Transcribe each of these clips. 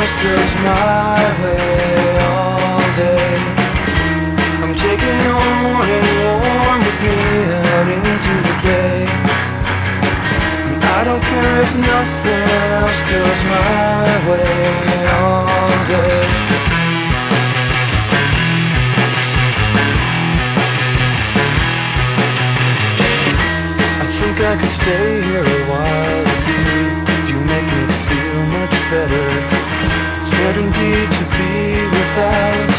else goes my way all day. I'm taking your morning warm with me out into the day. And I don't care if nothing else goes my way all day. I think I could stay here a while with you. You make me feel much better. It's good indeed to be without.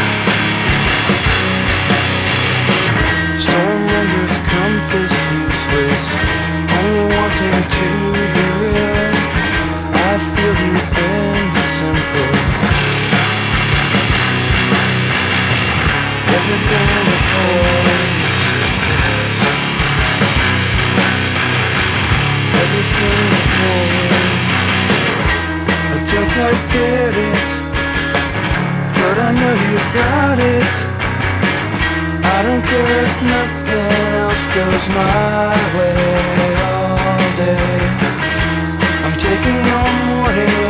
Storm renders compass useless, only wanting to be real. I feel you bend it simple. Everything before seems so fast. Everything before, I don't quite get it, but I know you got it. I don't care if nothing else goes my way all day. I'm taking your morning